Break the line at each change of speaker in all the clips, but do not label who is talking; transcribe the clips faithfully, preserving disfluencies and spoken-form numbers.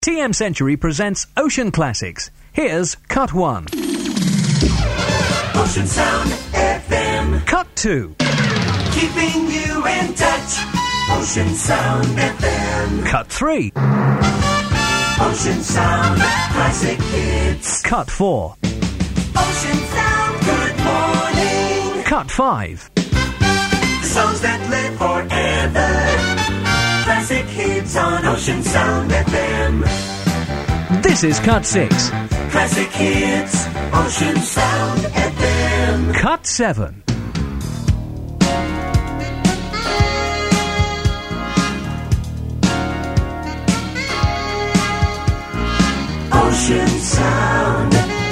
T M Century presents Ocean Classics. Here's Cut one.
Ocean Sound F M.
Cut two.
Keeping you in touch. Ocean Sound F M.
Cut three.
Ocean Sound Classic Hits.
Cut four.
Ocean Sound Good Morning.
Cut five.
The songs that live forever. Classic hits on Ocean Sound F M.
This is Cut six.
Classic hits, Ocean Sound F M.
Cut seven.
Ocean Sound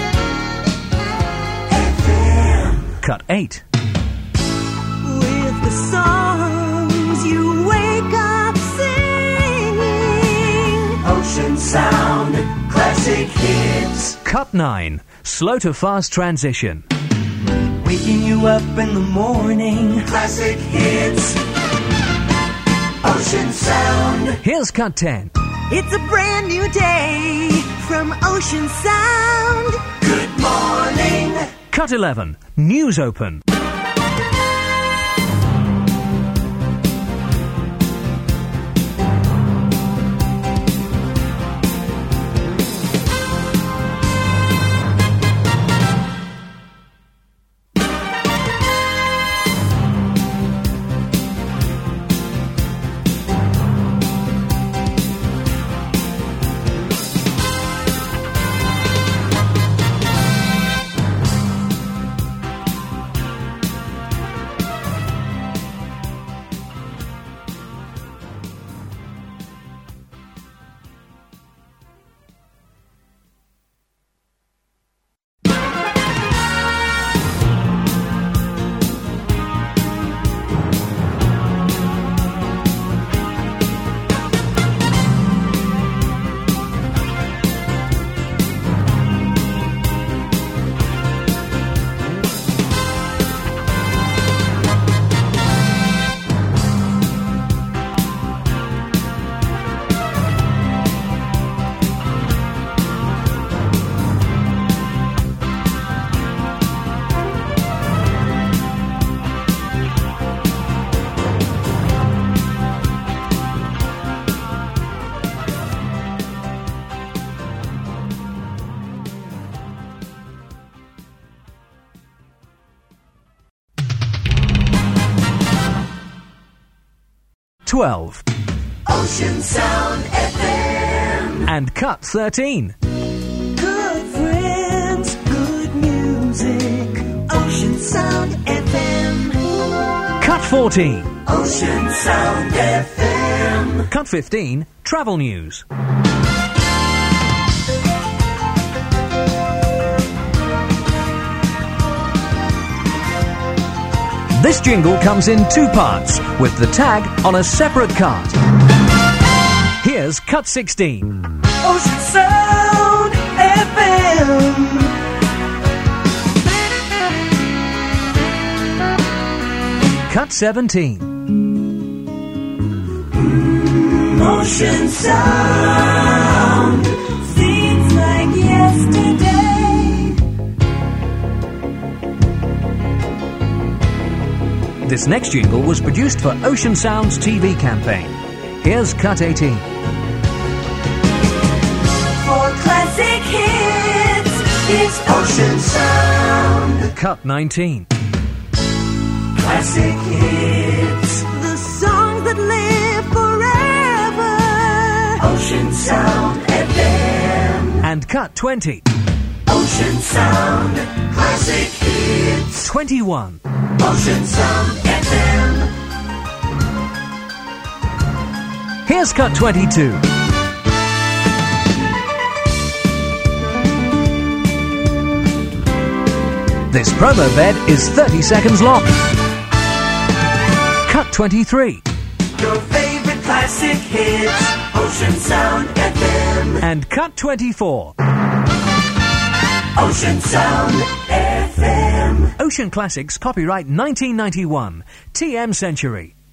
F M.
Cut eight.
With the songs you wake up singing.
Ocean Sound Classic Hits.
Cut nine. Slow to fast transition.
Waking you up in the morning.
Classic Hits. Ocean Sound.
Here's Cut ten.
It's a brand new day from Ocean Sound.
Good morning.
Cut eleven. News Open. twelve.
Ocean Sound F M.
And Cut thirteen.
Good friends, good music. Ocean Sound F M.
Cut fourteen.
Ocean Sound F M.
Cut fifteen. Travel news. This jingle comes in two parts, with the tag on a separate card. Here's Cut sixteen.
Ocean Sound F M.
Cut seventeen.
Ocean Sound.
Seems like yesterday.
This next jingle was produced for Ocean Sound's T V campaign. Here's Cut eighteen.
For classic hits,
It's Ocean Sound.
Cut nineteen.
Classic hits.
the songs that live forever.
Ocean Sound F M.
And Cut twenty.
Ocean Sound Classic Hits.
twenty-one.
Ocean Sound F M.
Here's Cut twenty-two. This promo bed is thirty seconds long. Cut twenty-three.
Your favorite classic hits. Ocean Sound F M.
And Cut twenty-four.
Ocean Sound F M.
Ocean Classics, copyright nineteen ninety-one. T M Century.